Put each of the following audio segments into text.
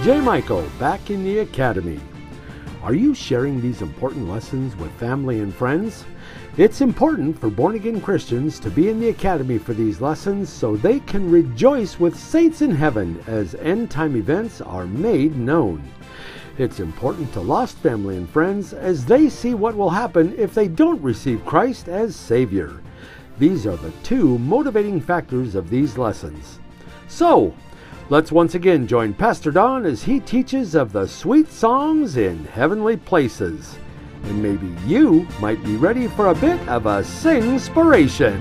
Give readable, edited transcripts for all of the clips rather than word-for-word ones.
J. Michael back in the Academy. Are you sharing these important lessons with family and friends? It's important for born-again Christians to be in the Academy for these lessons so they can rejoice with saints in heaven as end-time events are made known. It's important to lost family and friends as they see what will happen if they don't receive Christ as Savior. These are the two motivating factors of these lessons. So, let's once again join Pastor Don as he teaches of the sweet songs in heavenly places. And maybe you might be ready for a bit of a sing-spiration.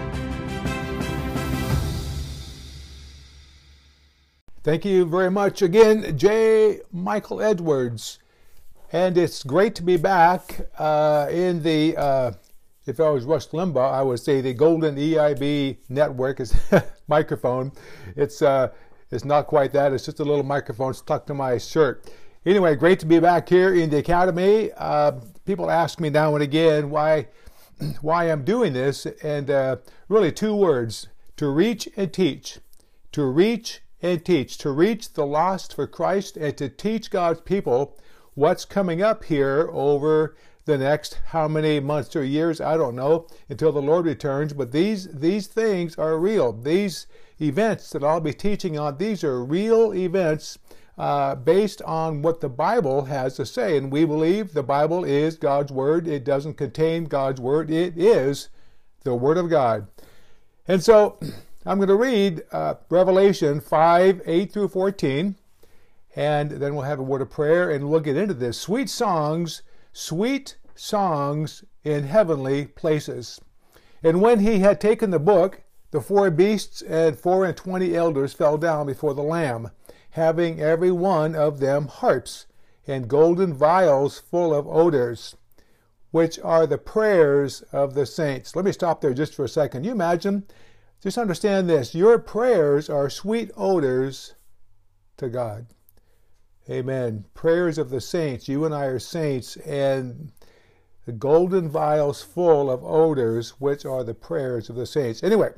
Thank you very much again, J. Michael Edwards. And it's great to be back in the, if I was Rush Limbaugh, I would say the Golden EIB network is microphone. It's not quite that. It's just a little microphone stuck to my shirt. Anyway, great to be back here in the Academy. People ask me now and again why I'm doing this, and really two words: to reach and teach. To reach and teach. To reach the lost for Christ and to teach God's people what's coming up here over the next how many months or years, I don't know, until the Lord returns. But these things are real. These events that I'll be teaching on, these are real events based on what the Bible has to say. And we believe the Bible is God's Word. It doesn't contain God's Word. It is the Word of God. And so I'm going to read Revelation 5, 8 through 14. And then we'll have a word of prayer and we'll get into this. Sweet songs in heavenly places. And when he had taken the book, the 4 beasts and 24 elders fell down before the Lamb, having every one of them harps and golden vials full of odors, which are the prayers of the saints. Let me stop there just for a second. You imagine, just understand this, your prayers are sweet odors to God. Amen. Prayers of the saints. You and I are saints, and the golden vials full of odors, which are the prayers of the saints. Anyway,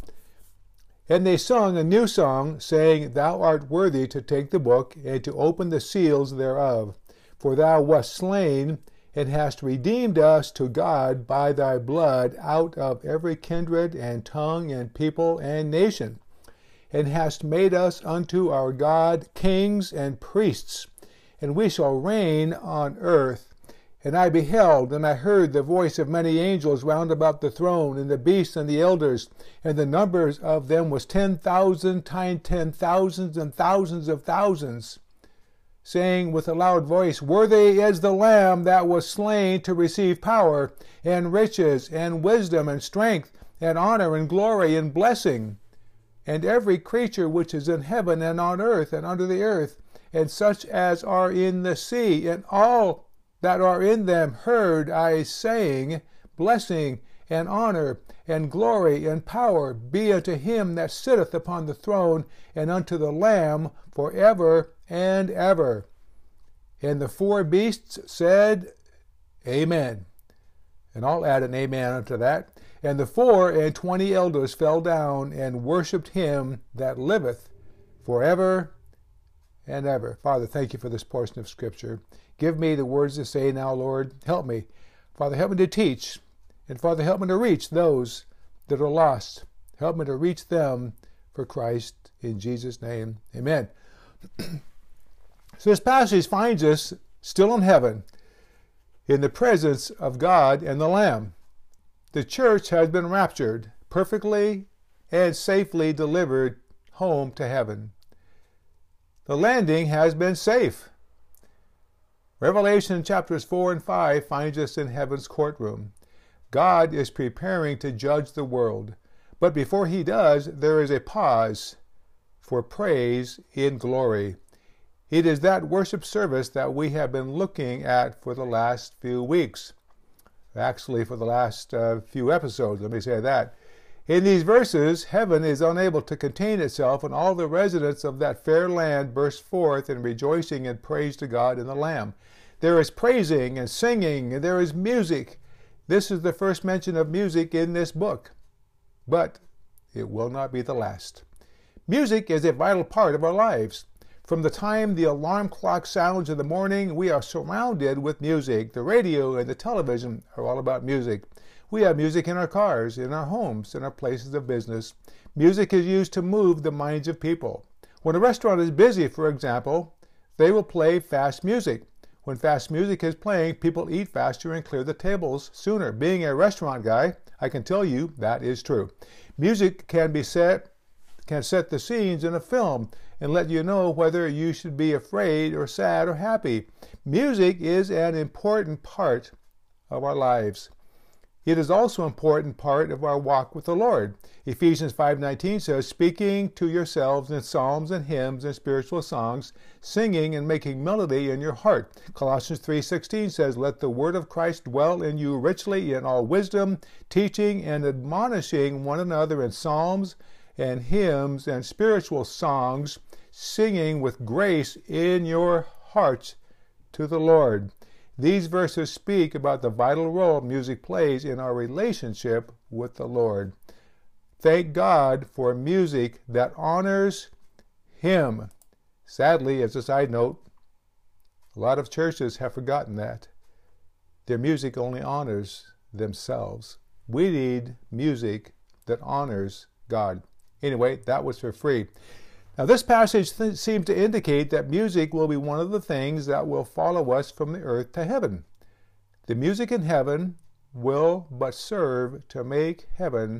and they sung a new song, saying, Thou art worthy to take the book and to open the seals thereof. For thou wast slain, and hast redeemed us to God by thy blood out of every kindred and tongue and people and nation, and hast made us unto our God kings and priests, and we shall reign on earth. And I beheld, and I heard the voice of many angels round about the throne, and the beasts and the elders, and the numbers of them was 10,000 times 10,000s and thousands of thousands, saying with a loud voice, Worthy is the Lamb that was slain to receive power, and riches, and wisdom, and strength, and honor, and glory, and blessing. And every creature which is in heaven, and on earth, and under the earth, and such as are in the sea, and all that are in them, heard I saying, Blessing, and honor, and glory, and power be unto him that sitteth upon the throne, and unto the Lamb for ever and ever. And the 4 beasts said, Amen. And I'll add an amen unto that. And the 24 elders fell down and worshipped him that liveth forever and ever. Father, thank you for this portion of Scripture. Give me the words to say now, Lord. Help me. Father, help me to teach. And Father, help me to reach those that are lost. Help me to reach them for Christ. In Jesus' name, amen. So this passage finds us still in heaven, in the presence of God and the Lamb. The church has been raptured, perfectly and safely delivered home to heaven. The landing has been safe. Revelation chapters 4 and 5 finds us in heaven's courtroom. God is preparing to judge the world. But before he does, there is a pause for praise in glory. It is that worship service that we have been looking at for the last few weeks. Actually, for the last few episodes, let me say that. In these verses, heaven is unable to contain itself, and all the residents of that fair land burst forth in rejoicing and praise to God and the Lamb. There is praising and singing, and there is music. This is the first mention of music in this book, but it will not be the last. Music is a vital part of our lives. From the time the alarm clock sounds in the morning, we are surrounded with music. The radio and the television are all about music. We have music in our cars, in our homes, in our places of business. Music is used to move the minds of people. When a restaurant is busy, for example, they will play fast music. When fast music is playing, people eat faster and clear the tables sooner. Being a restaurant guy, I can tell you that is true. Music can set the scenes in a film and let you know whether you should be afraid or sad or happy. Music is an important part of our lives. It is also an important part of our walk with the Lord. Ephesians 5:19 says, speaking to yourselves in psalms and hymns and spiritual songs, singing and making melody in your heart. Colossians 3:16 says, let the word of Christ dwell in you richly in all wisdom, teaching and admonishing one another in psalms and hymns and spiritual songs, singing with grace in your hearts to the Lord. These verses speak about the vital role music plays in our relationship with the Lord. Thank God for music that honors Him. Sadly, as a side note, a lot of churches have forgotten that. Their music only honors themselves. We need music that honors God. Anyway, that was for free. Now, this passage seems to indicate that music will be one of the things that will follow us from the earth to heaven. The music in heaven will but serve to make heaven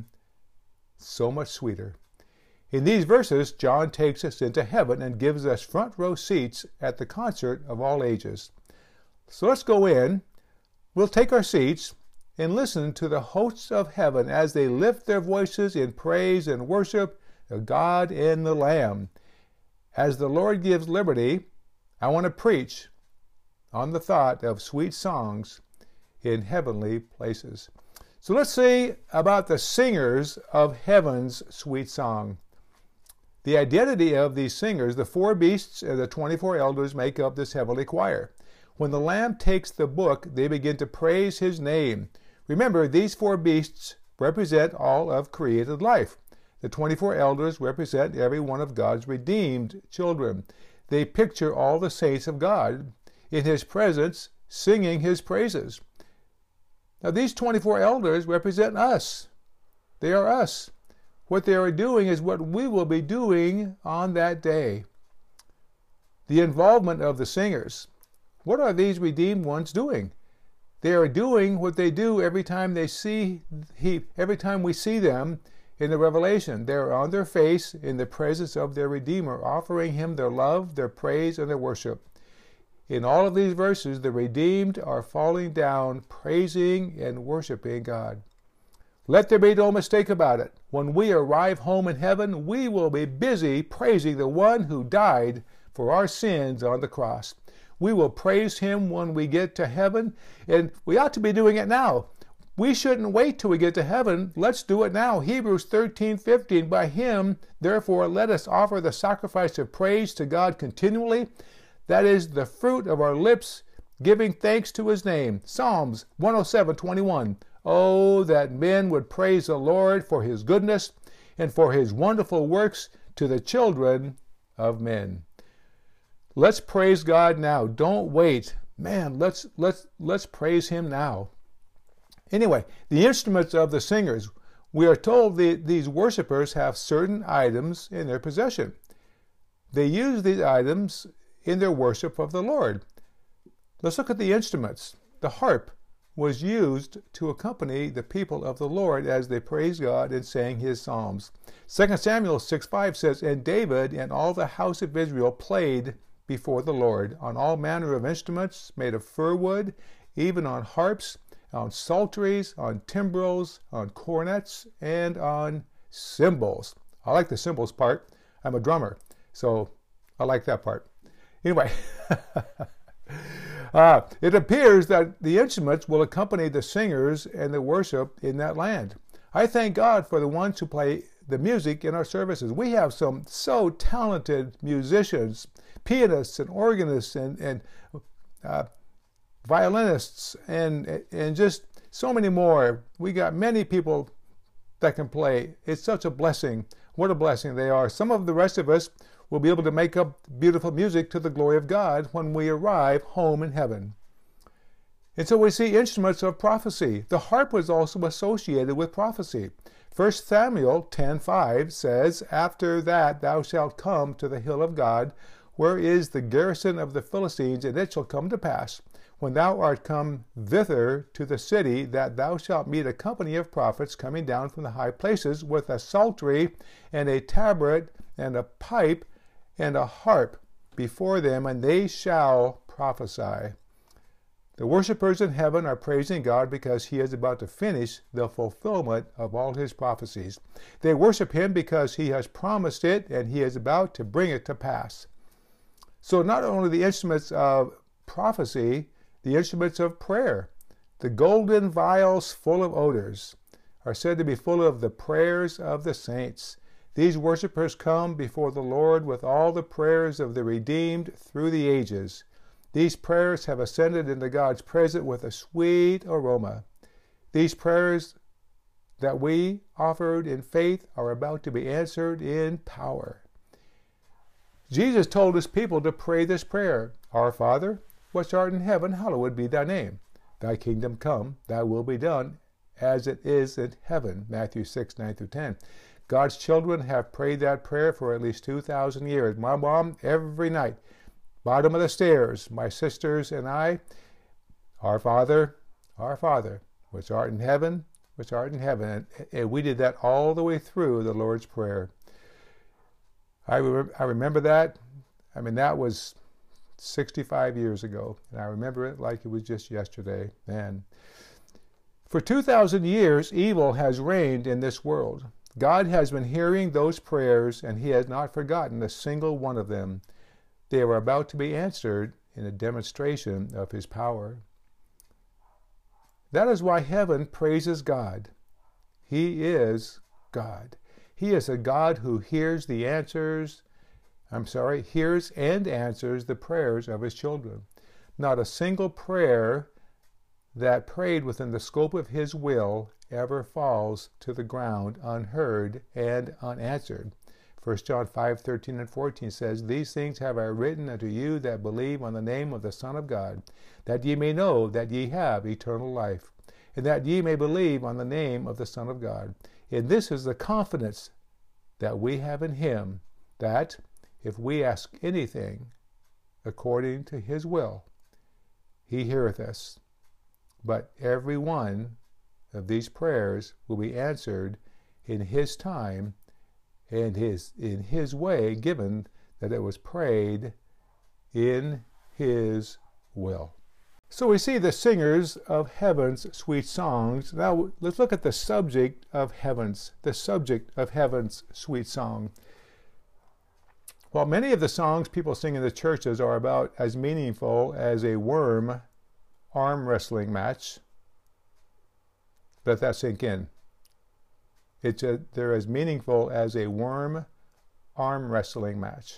so much sweeter. In these verses, John takes us into heaven and gives us front row seats at the concert of all ages. So let's go in, we'll take our seats, and listen to the hosts of heaven as they lift their voices in praise and worship the God and the Lamb. As the Lord gives liberty, I want to preach on the thought of sweet songs in heavenly places. So let's see about the singers of heaven's sweet song. The identity of these singers, the 4 beasts and the 24 elders, make up this heavenly choir. When the Lamb takes the book, they begin to praise His name. Remember, these 4 beasts represent all of created life. The 24 elders represent every one of God's redeemed children. They picture all the saints of God in His presence, singing His praises. Now, these 24 elders represent us. They are us. What they are doing is what we will be doing on that day. The involvement of the singers. What are these redeemed ones doing? They are doing what they do every time we see them in the Revelation. They are on their face in the presence of their Redeemer, offering Him their love, their praise, and their worship. In all of these verses, the redeemed are falling down, praising and worshiping God. Let there be no mistake about it. When we arrive home in heaven, we will be busy praising the one who died for our sins on the cross. We will praise Him when we get to heaven, and we ought to be doing it now. We shouldn't wait till we get to heaven. Let's do it now. Hebrews 13:15, by Him, therefore, let us offer the sacrifice of praise to God continually. That is the fruit of our lips, giving thanks to His name. Psalms 107:21. Oh, that men would praise the Lord for His goodness and for His wonderful works to the children of men. Let's praise God now. Don't wait. Man, let's praise Him now. Anyway, the instruments of the singers. We are told these worshipers have certain items in their possession. They use these items in their worship of the Lord. Let's look at the instruments. The harp was used to accompany the people of the Lord as they praised God and sang His psalms. 2 Samuel 6:5 says, and David and all the house of Israel played before the Lord on all manner of instruments made of fir wood, even on harps, on psalteries, on timbrels, on cornets, and on cymbals. I like the cymbals part. I'm a drummer, so I like that part. Anyway, it appears that the instruments will accompany the singers and the worship in that land. I thank God for the ones who play the music in our services. We have some so talented musicians, pianists and organists and violinists and just so many more. We got many people that can play. It's such a blessing. What a blessing they are. Some of the rest of us, we'll be able to make up beautiful music to the glory of God when we arrive home in heaven. And so we see instruments of prophecy. The harp was also associated with prophecy. 1 Samuel 10:5 says, "After that thou shalt come to the hill of God, where is the garrison of the Philistines, and it shall come to pass, when thou art come thither to the city, that thou shalt meet a company of prophets coming down from the high places with a psaltery and a tabret and a pipe and a harp before them, and they shall prophesy." The worshipers in heaven are praising God because he is about to finish the fulfillment of all his prophecies. They worship him because he has promised it and he is about to bring it to pass. So not only the instruments of prophecy, the instruments of prayer, the golden vials full of odors, are said to be full of the prayers of the saints. These worshipers come before the Lord with all the prayers of the redeemed through the ages. These prayers have ascended into God's presence with a sweet aroma. These prayers that we offered in faith are about to be answered in power. Jesus told his people to pray this prayer: "Our Father, which art in heaven, hallowed be thy name. Thy kingdom come, thy will be done, as it is in heaven." Matthew 6:9-10. God's children have prayed that prayer for at least 2,000 years. My mom, every night, bottom of the stairs, my sisters and I, our Father, which art in heaven, which art in heaven. And we did that all the way through the Lord's Prayer. I remember that. I mean, that was 65 years ago, and I remember it like it was just yesterday. And for 2,000 years, evil has reigned in this world. God has been hearing those prayers, and he has not forgotten a single one of them. They are about to be answered in a demonstration of his power. That is why heaven praises God. He is God. He is a God who hears and answers the prayers of his children. Not a single prayer that prayed within the scope of his will ever falls to the ground unheard and unanswered. 1 John 5:13-14 says, "These things have I written unto you that believe on the name of the Son of God, that ye may know that ye have eternal life, and that ye may believe on the name of the Son of God. And this is the confidence that we have in him, that if we ask anything according to his will, he heareth us. But every one of these prayers will be answered in his time and in his way, given that it was prayed in his will." So we see the singers of heaven's sweet songs. Now let's look at the subject of heaven's sweet song. While many of the songs people sing in the churches are about as meaningful as a worm arm wrestling match, let that sink in. They're as meaningful as a worm arm wrestling match.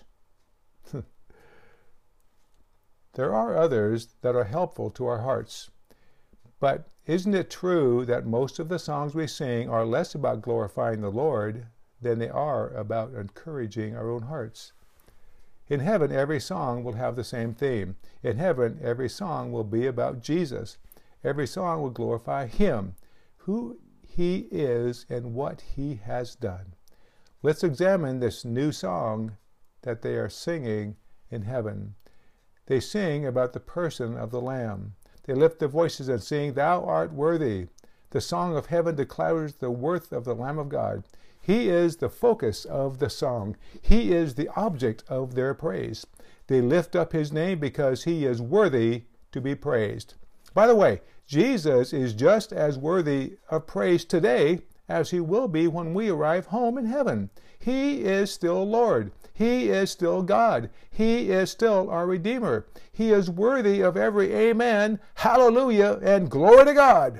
There are others that are helpful to our hearts. But isn't it true that most of the songs we sing are less about glorifying the Lord than they are about encouraging our own hearts? In heaven, every song will have the same theme. In heaven, every song will be about Jesus. Every song will glorify him, who he is and what he has done. Let's examine this new song that they are singing in heaven. They sing about the person of the Lamb. They lift their voices and sing, "Thou art worthy." The song of heaven declares the worth of the Lamb of God. He is the focus of the song. He is the object of their praise. They lift up his name because he is worthy to be praised. By the way, Jesus is just as worthy of praise today as he will be when we arrive home in heaven. He is still Lord. He is still God. He is still our Redeemer. He is worthy of every amen, hallelujah, and glory to God.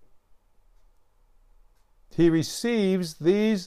He receives these.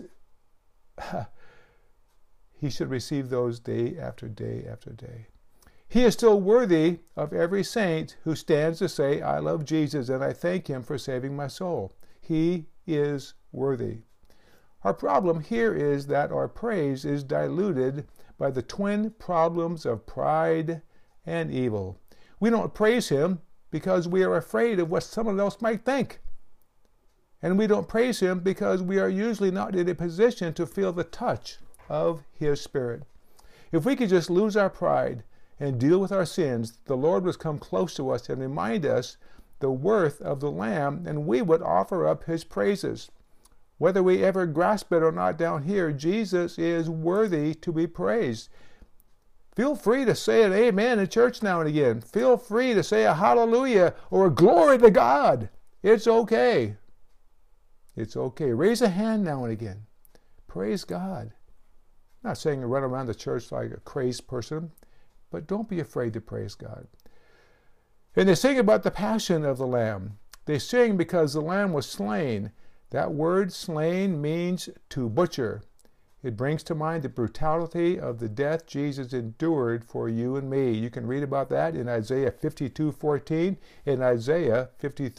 He should receive those day after day after day. He is still worthy of every saint who stands to say, "I love Jesus and I thank him for saving my soul." He is worthy. Our problem here is that our praise is diluted by the twin problems of pride and evil. We don't praise Him because we are afraid of what someone else might think. And we don't praise Him because we are usually not in a position to feel the touch of His Spirit. If we could just lose our pride and deal with our sins, the Lord would come close to us and remind us the worth of the Lamb, and we would offer up His praises. Whether we ever grasp it or not down here, Jesus is worthy to be praised. Feel free to say an amen in church now and again. Feel free to say a hallelujah or a glory to God. It's okay. It's okay. Raise a hand now and again. Praise God. I'm not saying to run around the church like a crazed person, but don't be afraid to praise God. And they sing about the passion of the Lamb. They sing because the Lamb was slain. That word slain means to butcher. It brings to mind the brutality of the death Jesus endured for you and me. You can read about that in Isaiah 52:14 and Isaiah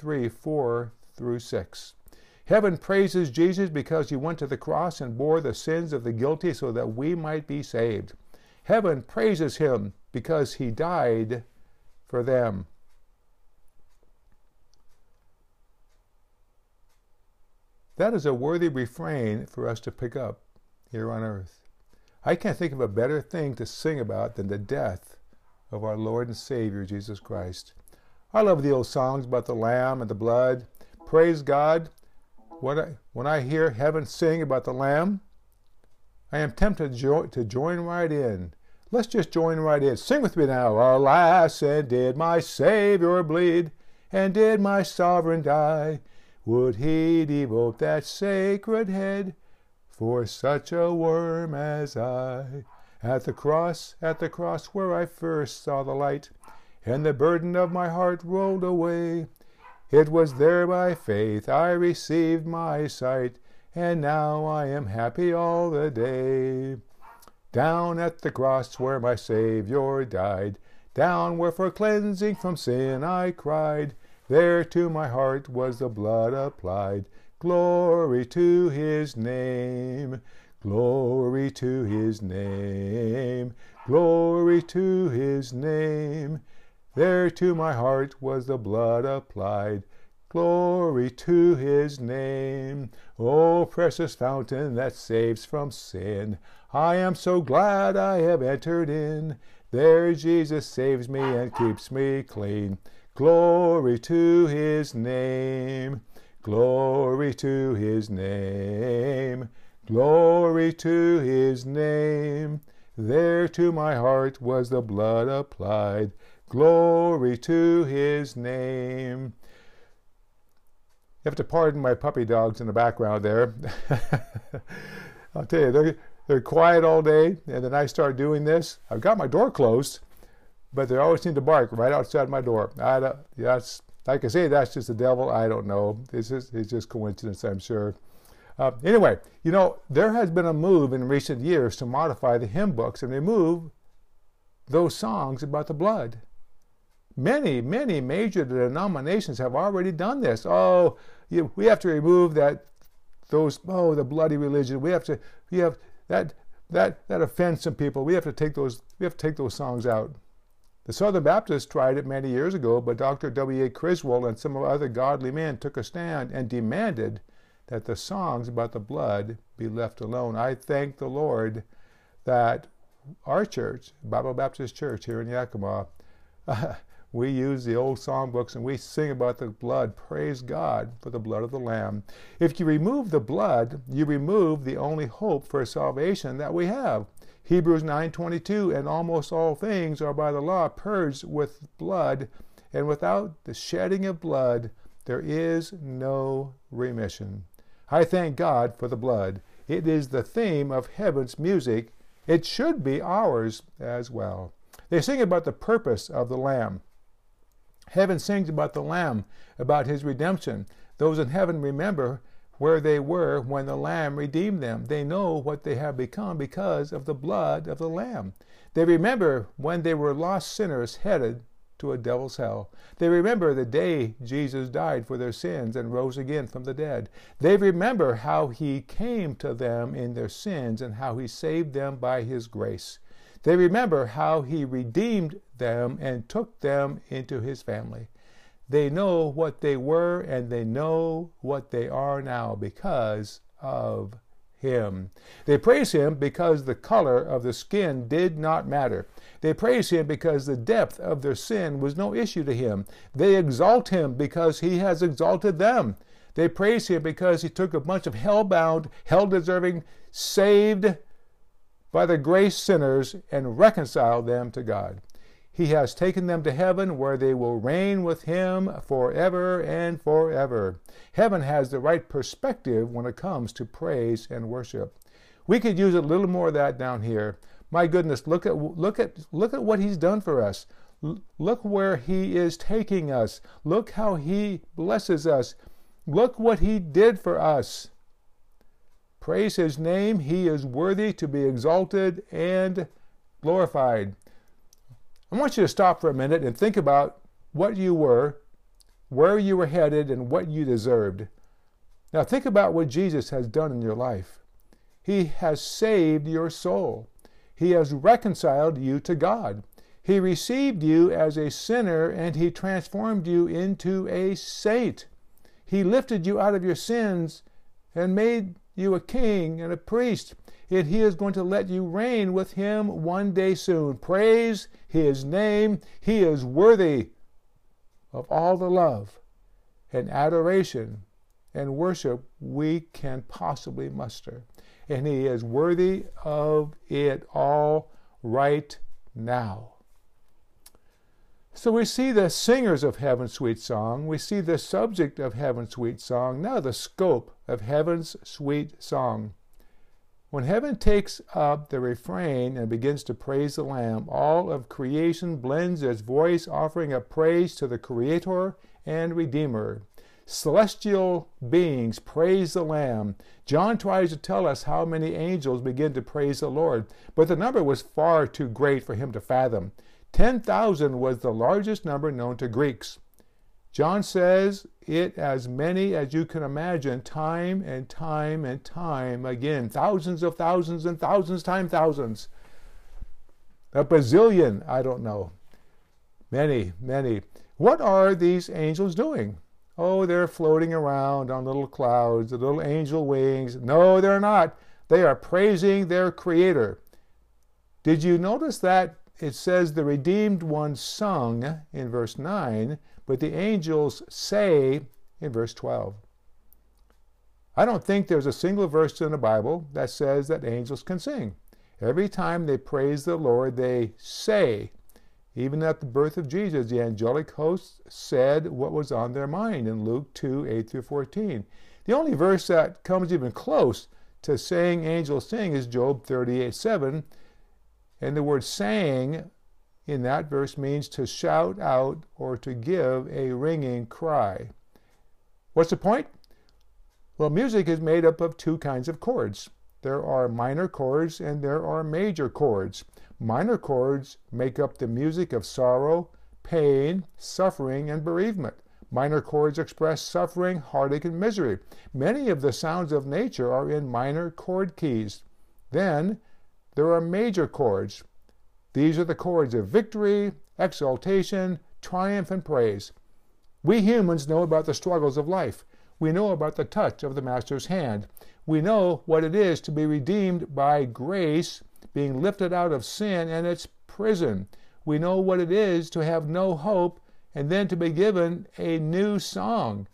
53:4-6. Heaven praises Jesus because He went to the cross and bore the sins of the guilty so that we might be saved. Heaven praises Him because He died for them. That is a worthy refrain for us to pick up here on earth. I can't think of a better thing to sing about than the death of our Lord and Savior, Jesus Christ. I love the old songs about the Lamb and the blood. Praise God. When I hear heaven sing about the Lamb, I am tempted to join right in. Let's just join right in. Sing with me now. Alas, and did my Savior bleed, and did my Sovereign die? Would He devote that sacred head for such a worm as I? At the cross where I first saw the light, and the burden of my heart rolled away, it was there by faith I received my sight, and now I am happy all the day. Down at the cross where my Savior died, down where for cleansing from sin I cried, there to my heart was the blood applied. Glory to His name, glory to His name, glory to His name. There to my heart was the blood applied. Glory to His name. O precious fountain that saves from sin, I am so glad I have entered in. There Jesus saves me and keeps me clean. Glory to His name. Glory to His name. Glory to His name. There to my heart was the blood applied. Glory to His name. You have to pardon my puppy dogs in the background there. I'll tell you, they're quiet all day, and then I start doing this. I've got my door closed, but they always seem to bark right outside my door. That's, like I say, that's just the devil. I don't know. It's just coincidence, I'm sure. Anyway, you know, there has been a move in recent years to modify the hymn books and remove those songs about the blood. Many major denominations have already done this. We have to remove the bloody religion. We have that offends some people. We have to take those songs out. The Southern Baptists tried it many years ago, but Dr. W.A. Criswell and some other godly men took a stand and demanded that the songs about the blood be left alone. I thank the Lord that our church, Bible Baptist Church here in Yakima, we use the old songbooks and we sing about the blood. Praise God for the blood of the Lamb. If you remove the blood, you remove the only hope for salvation that we have. Hebrews 9:22, and almost all things are by the law purged with blood, and without the shedding of blood there is no remission. I thank God for the blood. It is the theme of heaven's music. It should be ours as well. They sing about the purpose of the Lamb. Heaven sings about the Lamb, about His redemption. Those in heaven remember where they were when the Lamb redeemed them. They know what they have become because of the blood of the Lamb. They remember when they were lost sinners headed to a devil's hell. They remember the day Jesus died for their sins and rose again from the dead. They remember how He came to them in their sins and how He saved them by His grace. They remember how he redeemed them and took them into his family. They know what they were and they know what they are now because of him. They praise him because the color of the skin did not matter. They praise him because the depth of their sin was no issue to him. They exalt him because he has exalted them. They praise him because he took a bunch of hell-bound, hell-deserving, saved by the grace sinners and reconciled them to God. He has taken them to heaven where they will reign with him forever and forever. Heaven has the right perspective when it comes to praise and worship. We could use a little more of that down here. My goodness, look at what he's done for us. Look where he is taking us. Look how he blesses us. Look what he did for us. Praise his name. He is worthy to be exalted and glorified. I want you to stop for a minute and think about what you were, where you were headed, and what you deserved. Now think about what Jesus has done in your life. He has saved your soul. He has reconciled you to God. He received you as a sinner and he transformed you into a saint. He lifted you out of your sins and made you a king and a priest. And he is going to let you reign with him one day soon. Praise his name. He is worthy of all the love and adoration and worship we can possibly muster. And he is worthy of it all right now. So we see the singers of Heaven's Sweet Song. We see the subject of Heaven's Sweet Song. Now the scope of Heaven's Sweet Song. When heaven takes up the refrain and begins to praise the Lamb, all of creation blends its voice, offering up praise to the Creator and Redeemer. Celestial beings praise the Lamb. John tries to tell us how many angels begin to praise the Lord, but the number was far too great for him to fathom. 10,000 was the largest number known to Greeks. John says it as many as you can imagine, time and time and time again. Thousands of thousands and thousands times thousands. A bazillion, I don't know. Many, many. What are these angels doing? Oh, they're floating around on little clouds, the little angel wings. No, they're not. They are praising their Creator. Did you notice that it says the redeemed ones sung in verse 9, but the angels say in verse 12. I don't think there's a single verse in the Bible that says that angels can sing. Every time they praise the Lord, they say. Even at the birth of Jesus, the angelic hosts said what was on their mind in Luke 2, 8 through 14. The only verse that comes even close to saying angels sing is Job 38, 7. And the word sang in that verse means to shout out or to give a ringing cry. What's the point? Well, music is made up of two kinds of chords. There are minor chords and there are major chords. Minor chords make up the music of sorrow, pain, suffering, and bereavement. Minor chords express suffering, heartache, and misery. Many of the sounds of nature are in minor chord keys. Then there are major chords. These are the chords of victory, exaltation, triumph, and praise. We humans know about the struggles of life. We know about the touch of the Master's hand. We know what it is to be redeemed by grace, being lifted out of sin and its prison. We know what it is to have no hope and then to be given a new song.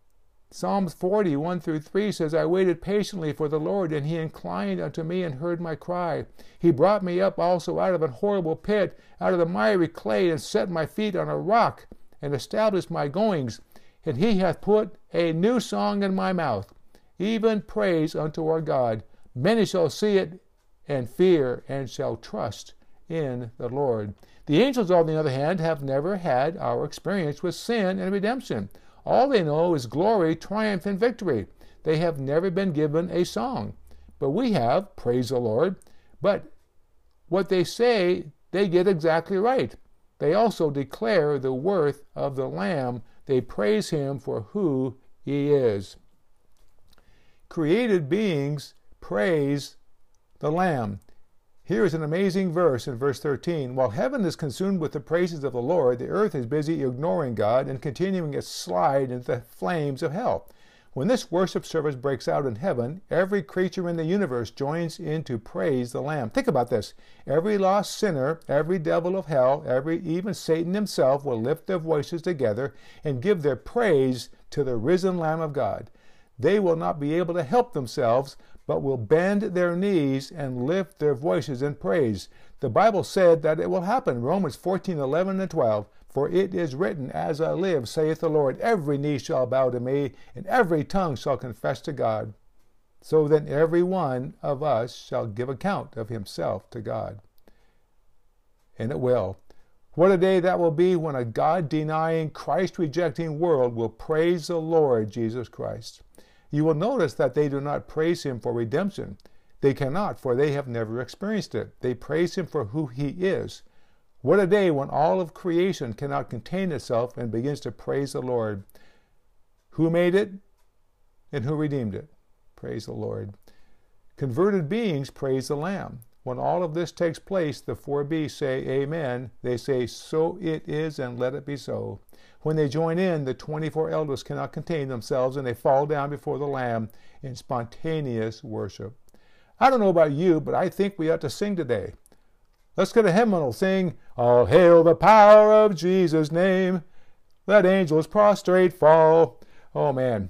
Psalms 40, 1 through 3 says, I waited patiently for the Lord, and he inclined unto me and heard my cry. He brought me up also out of an horrible pit, out of the miry clay, and set my feet on a rock, and established my goings. And he hath put a new song in my mouth, even praise unto our God. Many shall see it and fear, and shall trust in the Lord. The angels, on the other hand, have never had our experience with sin and redemption. All they know is glory, triumph, and victory. They have never been given a song. But we have, praise the Lord. But what they say, they get exactly right. They also declare the worth of the Lamb. They praise him for who he is. Created beings praise the Lamb. Here is an amazing verse in verse 13. While heaven is consumed with the praises of the Lord, the earth is busy ignoring God and continuing its slide into the flames of hell. When this worship service breaks out in heaven, every creature in the universe joins in to praise the Lamb. Think about this. Every lost sinner, every devil of hell, even Satan himself will lift their voices together and give their praise to the risen Lamb of God. They will not be able to help themselves, but will bend their knees and lift their voices in praise. The Bible said that it will happen. Romans 14:11 and 12. For it is written, As I live, saith the Lord, every knee shall bow to me, and every tongue shall confess to God. So then every one of us shall give account of himself to God. And it will. What a day that will be when a God-denying, Christ-rejecting world will praise the Lord Jesus Christ. You will notice that they do not praise him for redemption. They cannot, for they have never experienced it. They praise him for who he is. What a day when all of creation cannot contain itself and begins to praise the Lord. Who made it and who redeemed it? Praise the Lord. Converted beings praise the Lamb. When all of this takes place, the 4 beasts say amen. They say, so it is, and let it be so. When they join in, the 24 elders cannot contain themselves, and they fall down before the Lamb in spontaneous worship. I don't know about you, but I think we ought to sing today. Let's get a hymnal. Sing, all hail the power of Jesus' name. Let angels prostrate fall. Oh, man.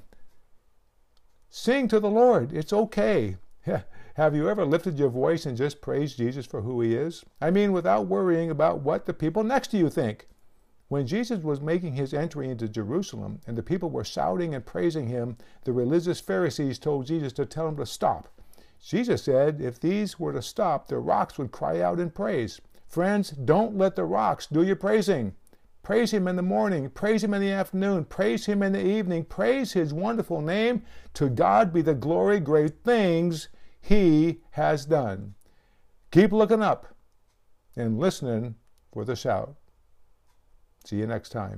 Sing to the Lord. It's okay. Have you ever lifted your voice and just praised Jesus for who he is? I mean, without worrying about what the people next to you think. When Jesus was making his entry into Jerusalem and the people were shouting and praising him, the religious Pharisees told Jesus to tell them to stop. Jesus said if these were to stop, the rocks would cry out in praise. Friends, don't let the rocks do your praising. Praise him in the morning. Praise him in the afternoon. Praise him in the evening. Praise his wonderful name. To God be the glory, great things he has done. Keep looking up and listening for the shout. See you next time.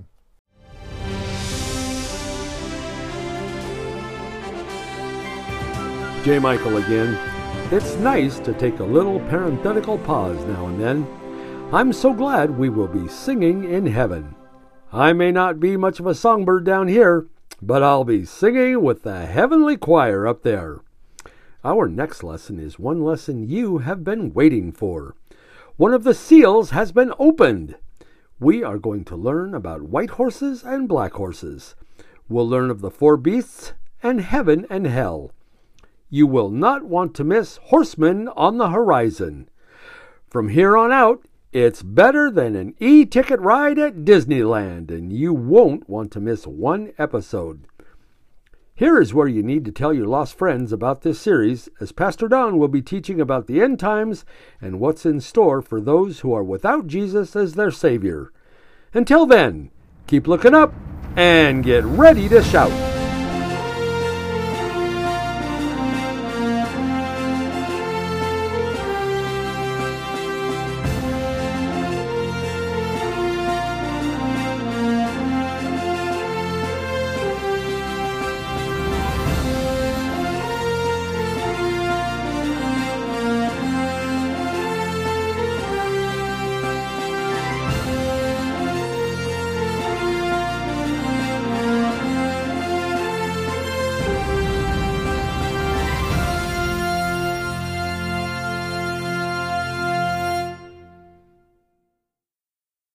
J. Michael again. It's nice to take a little parenthetical pause now and then. I'm so glad we will be singing in heaven. I may not be much of a songbird down here, but I'll be singing with the heavenly choir up there. Our next lesson is one lesson you have been waiting for. One of the seals has been opened. We are going to learn about white horses and black horses. We'll learn of the 4 beasts and heaven and hell. You will not want to miss Horsemen on the Horizon. From here on out, it's better than an e-ticket ride at Disneyland, and you won't want to miss one episode. Here is where you need to tell your lost friends about this series, as Pastor Don will be teaching about the end times and what's in store for those who are without Jesus as their Savior. Until then, keep looking up and get ready to shout.